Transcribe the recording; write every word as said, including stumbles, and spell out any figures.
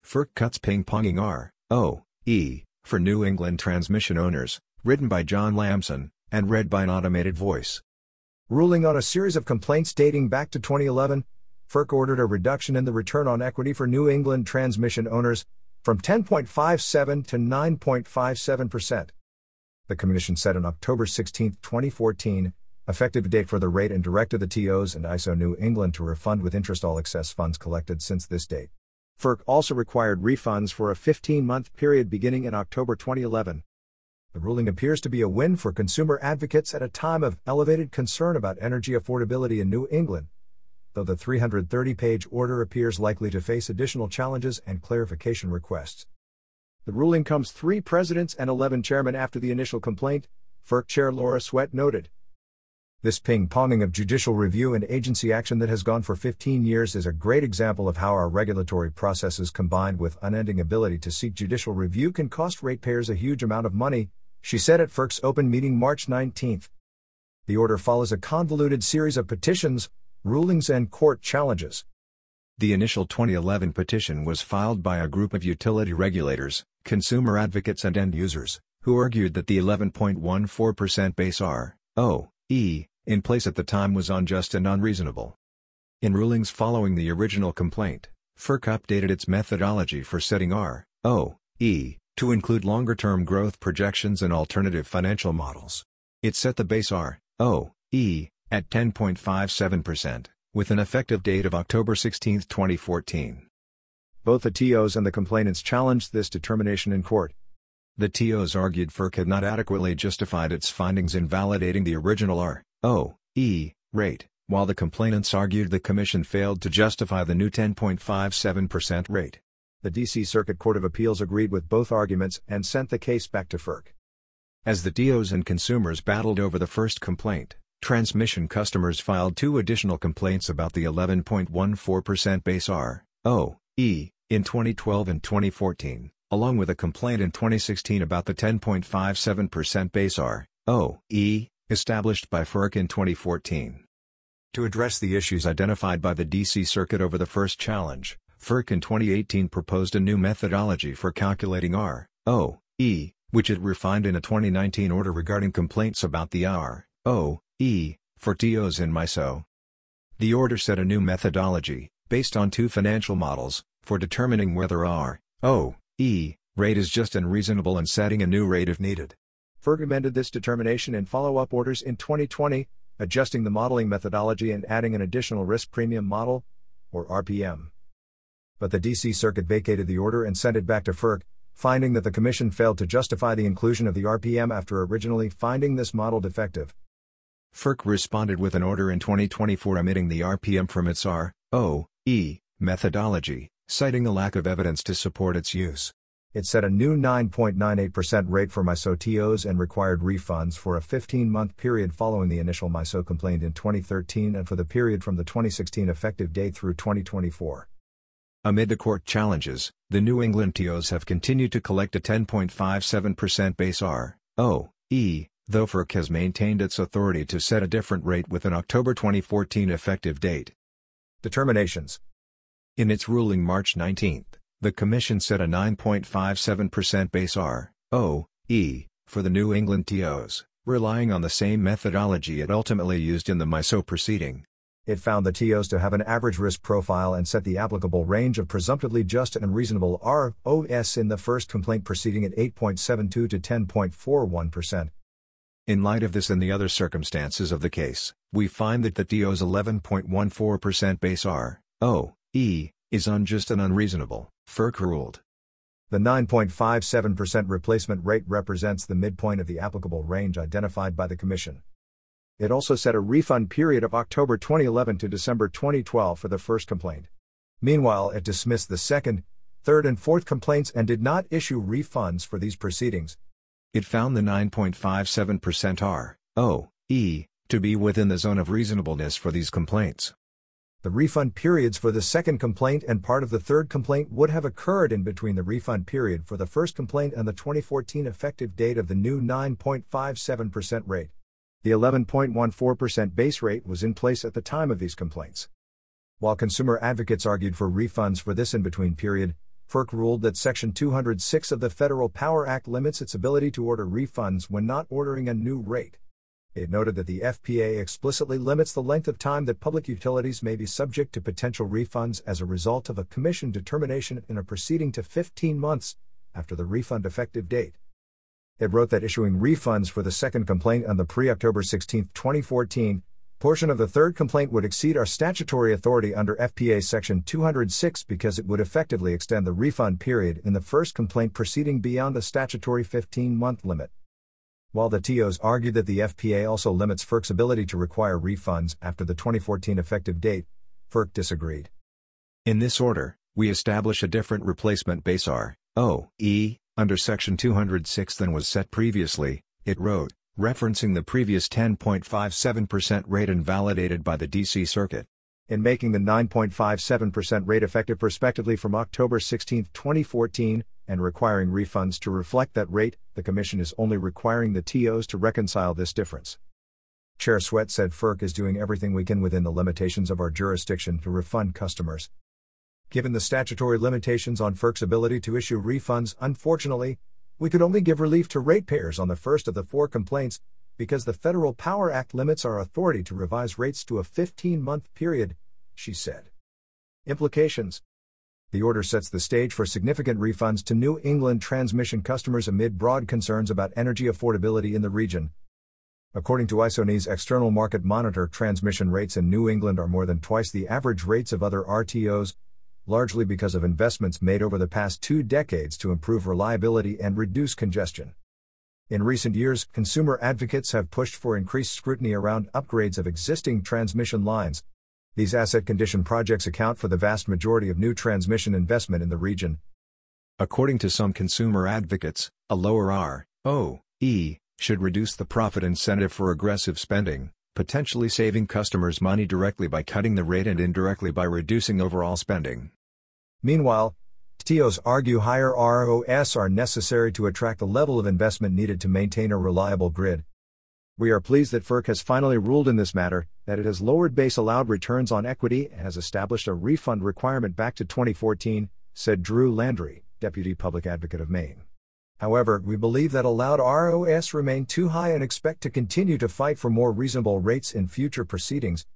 FERC cuts ping-ponging R O E for New England transmission owners, written by John Lamson, and read by an automated voice. Ruling on a series of complaints dating back to twenty eleven, FERC ordered a reduction in the return on equity for New England transmission owners from ten point five seven to nine point five seven percent. The Commission set on October sixteenth, twenty fourteen, effective date for the rate and directed the T Os and I S O New England to refund with interest all excess funds collected since this date. FERC also required refunds for a fifteen-month period beginning in October twenty eleven. The ruling appears to be a win for consumer advocates at a time of elevated concern about energy affordability in New England, though the three hundred thirty page order appears likely to face additional challenges and clarification requests. The ruling comes three presidents and eleven chairmen after the initial complaint, FERC Chair Laura Sweat noted. This ping-ponging of judicial review and agency action that has gone for fifteen years is a great example of how our regulatory processes combined with unending ability to seek judicial review can cost ratepayers a huge amount of money, she said at FERC's open meeting March nineteenth. The order follows a convoluted series of petitions, rulings and court challenges. The initial twenty eleven petition was filed by a group of utility regulators, consumer advocates and end users, who argued that the eleven point one four percent base R O E in place at the time was unjust and unreasonable. In rulings following the original complaint, FERC updated its methodology for setting R O E to include longer-term growth projections and alternative financial models. It set the base R O E at ten point five seven percent, with an effective date of October sixteenth, twenty fourteen. Both the T Os and the complainants challenged this determination in court. The T Os argued FERC had not adequately justified its findings in validating the original R O E rate, while the complainants argued the Commission failed to justify the new ten point five seven percent rate. The D C Circuit Court of Appeals agreed with both arguments and sent the case back to FERC. As the T Os and consumers battled over the first complaint, transmission customers filed two additional complaints about the eleven point one four percent base R O E in twenty twelve and twenty fourteen. Along with a complaint in twenty sixteen about the ten point five seven percent base R O E, established by FERC in twenty fourteen. To address the issues identified by the D C Circuit over the first challenge, FERC in twenty eighteen proposed a new methodology for calculating R O E, which it refined in a twenty nineteen order regarding complaints about the R O E for T Os in MISO. The order set a new methodology, based on two financial models, for determining whether R O E rate is just and reasonable and setting a new rate if needed. FERC amended this determination in follow-up orders in twenty twenty, adjusting the modeling methodology and adding an additional risk premium model, or R P M. But the D C Circuit vacated the order and sent it back to FERC, finding that the Commission failed to justify the inclusion of the R P M after originally finding this model defective. FERC responded with an order in twenty twenty-four omitting the R P M from its R O E methodology, citing a lack of evidence to support its use. It set a new nine point nine eight percent rate for MISO T Os and required refunds for a fifteen-month period following the initial MISO complaint in twenty thirteen and for the period from the twenty sixteen effective date through twenty twenty-four. Amid the court challenges, the New England T Os have continued to collect a ten point five seven percent base R O E, though FERC has maintained its authority to set a different rate with an October twenty fourteen effective date. Determinations. In its ruling March nineteenth, the Commission set a nine point five seven percent base R O E for the New England T Os, relying on the same methodology it ultimately used in the MISO proceeding. It found the T Os to have an average risk profile and set the applicable range of presumptively just and reasonable R O S in the first complaint proceeding at eight point seven two to ten point four one percent. In light of this and the other circumstances of the case, we find that the T O's eleven point one four percent base R O E is unjust and unreasonable, FERC ruled. The nine point five seven percent replacement rate represents the midpoint of the applicable range identified by the Commission. It also set a refund period of October twenty eleven to December twenty twelve for the first complaint. Meanwhile, it dismissed the second, third and fourth complaints and did not issue refunds for these proceedings. It found the nine point five seven percent R O E to be within the zone of reasonableness for these complaints. The refund periods for the second complaint and part of the third complaint would have occurred in between the refund period for the first complaint and the twenty fourteen effective date of the new nine point five seven percent rate. The eleven point one four percent base rate was in place at the time of these complaints. While consumer advocates argued for refunds for this in-between period, FERC ruled that Section two hundred six of the Federal Power Act limits its ability to order refunds when not ordering a new rate. It noted that the F P A explicitly limits the length of time that public utilities may be subject to potential refunds as a result of a commission determination in a proceeding to fifteen months after the refund effective date. It wrote that issuing refunds for the second complaint on the pre-October sixteenth, twenty fourteen, portion of the third complaint would exceed our statutory authority under F P A Section two hundred six because it would effectively extend the refund period in the first complaint proceeding beyond the statutory fifteen-month limit. While the T Os argued that the F P A also limits FERC's ability to require refunds after the twenty fourteen effective date, FERC disagreed. In this order, we establish a different replacement base R O E under Section two hundred six than was set previously, it wrote, referencing the previous ten point five seven percent rate invalidated by the D C Circuit. In making the nine point five seven percent rate effective prospectively from October sixteenth, twenty fourteen, and requiring refunds to reflect that rate, the Commission is only requiring the T Os to reconcile this difference. Chair Sweat said FERC is doing everything we can within the limitations of our jurisdiction to refund customers. Given the statutory limitations on FERC's ability to issue refunds, unfortunately, we could only give relief to ratepayers on the first of the four complaints, because the Federal Power Act limits our authority to revise rates to a fifteen-month period, she said. Implications. The order sets the stage for significant refunds to New England transmission customers amid broad concerns about energy affordability in the region. According to ISONY's External Market Monitor, transmission rates in New England are more than twice the average rates of other R T Os, largely because of investments made over the past two decades to improve reliability and reduce congestion. In recent years, consumer advocates have pushed for increased scrutiny around upgrades of existing transmission lines. These asset condition projects account for the vast majority of new transmission investment in the region. According to some consumer advocates, a lower R O E should reduce the profit incentive for aggressive spending, potentially saving customers money directly by cutting the rate and indirectly by reducing overall spending. Meanwhile, T Os argue higher R O Es are necessary to attract the level of investment needed to maintain a reliable grid. We are pleased that FERC has finally ruled in this matter, that it has lowered base allowed returns on equity and has established a refund requirement back to twenty fourteen, said Drew Landry, Deputy Public Advocate of Maine. However, we believe that allowed R O Es remain too high and expect to continue to fight for more reasonable rates in future proceedings,